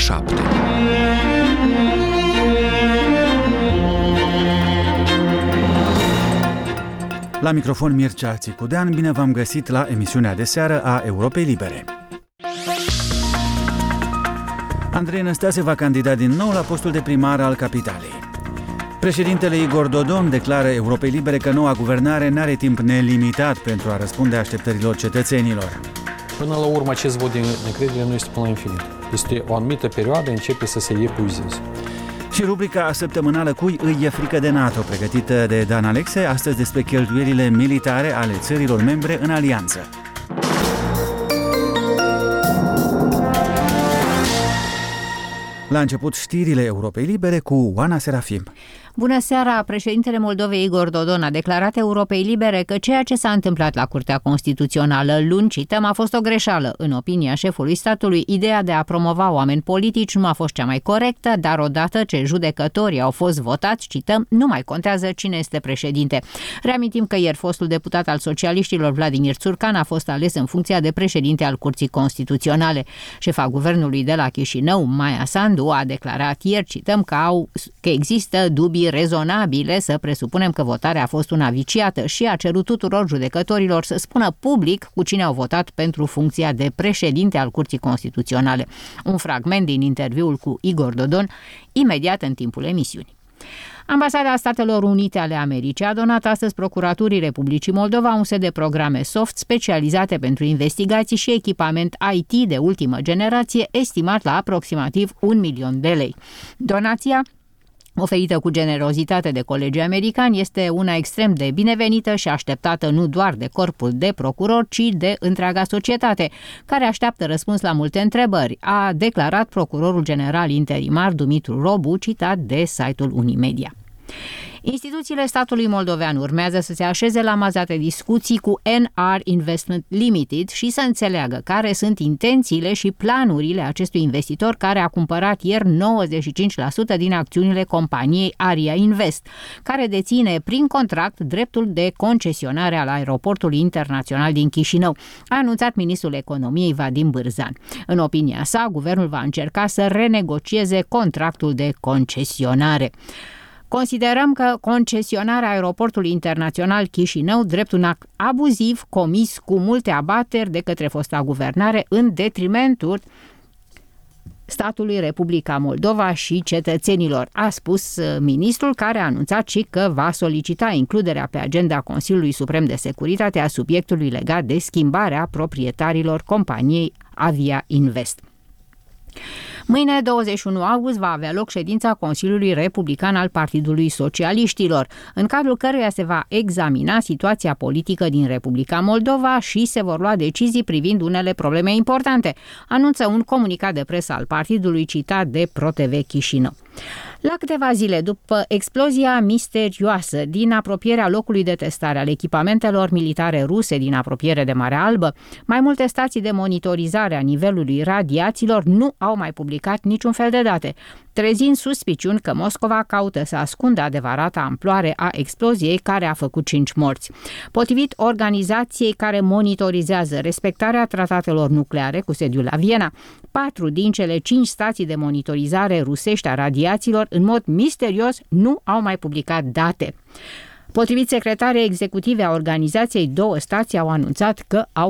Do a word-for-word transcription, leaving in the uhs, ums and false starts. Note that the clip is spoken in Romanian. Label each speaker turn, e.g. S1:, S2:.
S1: șapte.
S2: La microfon Mircea Țicudean, bine v-am găsit la emisiunea de seară a Europei Libere. Andrei Năstase va candida din nou la postul de primar al capitalei. Președintele Igor Dodon declară Europei Libere că noua guvernare n-are timp nelimitat pentru a răspunde așteptărilor cetățenilor.
S3: Până la urmă, acest vot de necredere nu este până la infinit. Este o anumită perioadă, începe să se epuizeze.
S2: Și rubrica săptămânală Cui îi e frică de NATO, pregătită de Dan Alexe, astăzi despre cheltuielile militare ale țărilor membre în alianță. La început, știrile Europei Libere cu Oana Serafim.
S4: Bună seara! Președintele Moldovei Igor Dodon a declarat Europei Libere că ceea ce s-a întâmplat la Curtea Constituțională luni, cităm, a fost o greșeală. În opinia șefului statului, ideea de a promova oameni politici nu a fost cea mai corectă, dar odată ce judecătorii au fost votați, cităm, nu mai contează cine este președinte. Reamintim că ieri fostul deputat al socialiștilor Vladimir Țurcan a fost ales în funcția de președinte al Curții Constituționale. Șefa guvernului de la Chișinău, Maia Sandu, a declarat ieri, cităm, că, au, că există dubii rezonabile să presupunem că votarea a fost una viciată și a cerut tuturor judecătorilor să spună public cu cine au votat pentru funcția de președinte al Curții Constituționale. Un fragment din interviul cu Igor Dodon, imediat în timpul emisiunii. Ambasada Statelor Unite ale Americii a donat astăzi Procuraturii Republicii Moldova un set de programe soft specializate pentru investigații și echipament I T de ultimă generație, estimat la aproximativ un milion de lei. Donația, oferită cu generozitate de colegii americani, este una extrem de binevenită și așteptată nu doar de corpul de procurori, ci de întreaga societate, care așteaptă răspuns la multe întrebări, a declarat procurorul general interimar Dumitru Robu, citat de site-ul Unimedia. Instituțiile statului moldovean urmează să se așeze la masa de discuții cu N R Investment Limited și să înțeleagă care sunt intențiile și planurile acestui investitor care a cumpărat ieri nouăzeci și cinci la sută din acțiunile companiei Aria Invest, care deține prin contract dreptul de concesionare al aeroportului internațional din Chișinău, a anunțat ministrul economiei Vadim Bârzan. În opinia sa, guvernul va încerca să renegocieze contractul de concesionare. Considerăm că concesionarea aeroportului internațional Chișinău drept un act abuziv comis cu multe abateri de către fosta guvernare în detrimentul statului Republica Moldova și cetățenilor, a spus ministrul, care a anunțat și că va solicita includerea pe agenda Consiliului Suprem de Securitate a subiectului legat de schimbarea proprietarilor companiei Avia Invest. Mâine, douăzeci și unu august, va avea loc ședința Consiliului Republican al Partidului Socialiștilor, în cadrul căruia se va examina situația politică din Republica Moldova și se vor lua decizii privind unele probleme importante, anunță un comunicat de presă al partidului citat de ProTV Chișinău. La câteva zile după explozia misterioasă din apropierea locului de testare al echipamentelor militare ruse din apropiere de Marea Albă, mai multe stații de monitorizare a nivelului radiațiilor nu au mai publicat niciun fel de date, trezind suspiciuni că Moscova caută să ascundă adevărata amploare a exploziei care a făcut cinci morți. Potrivit organizației care monitorizează respectarea tratatelor nucleare cu sediul la Viena, patru din cele cinci stații de monitorizare rusești a radiațiilor în mod misterios nu au mai publicat date. Potrivit secretarei executive a organizației, două stații au anunțat că au